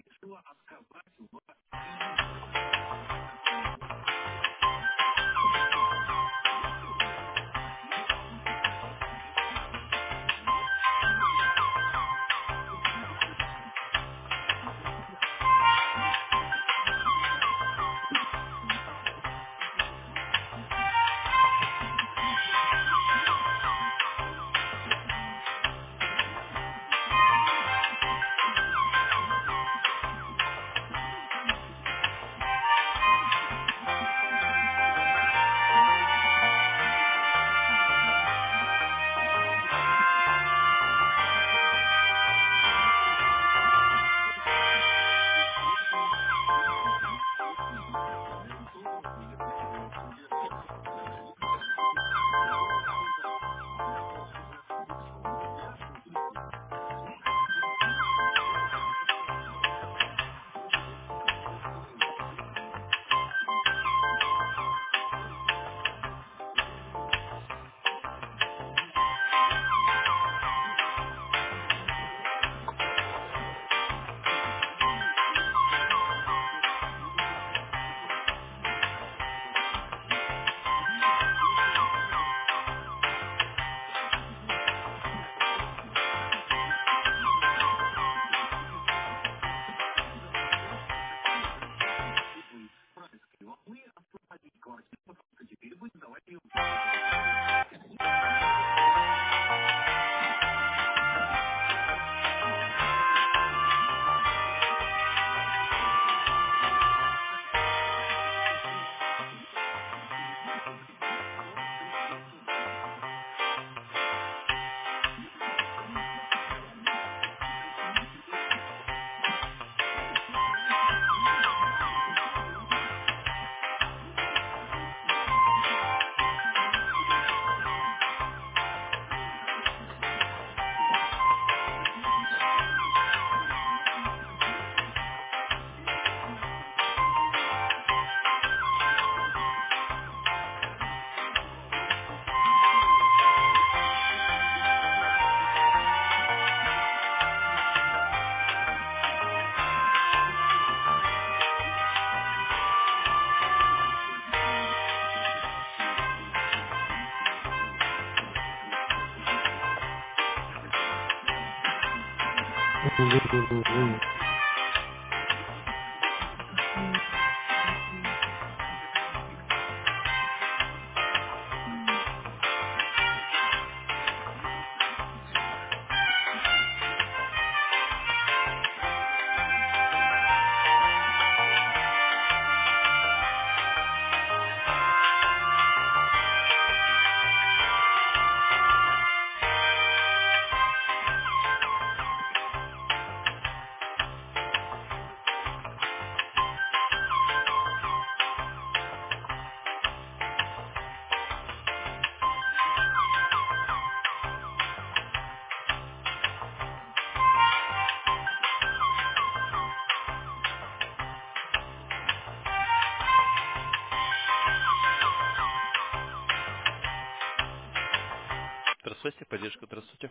Здравствуйте, поддержка, здравствуйте.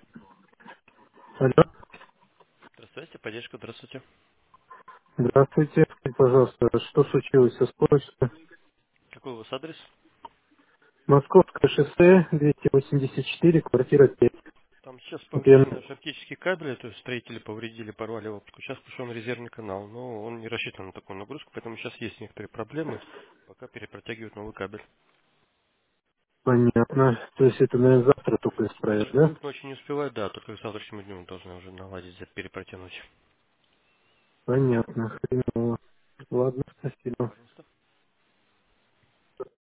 Алло, Здравствуйте, поддержка, здравствуйте. здравствуйте. Скажите, пожалуйста, что случилось с почтой? Какой у вас адрес? Московское шоссе, 284, квартира 5. Там сейчас Вот я... повреждены наши оптические кабели, то есть строители повредили, порвали оптику. Сейчас пошел резервный канал, но он не рассчитан на такую нагрузку, поэтому сейчас есть некоторые проблемы, пока перепротягивают новый кабель. Понятно. То есть это, наверное, завтра только исправят, Завтрашний да? к ночи не успевают, да, только к завтрашнему дню должны уже наладить, перепротянуть. Понятно. Хреново. Ладно, спасибо. Пожалуйста.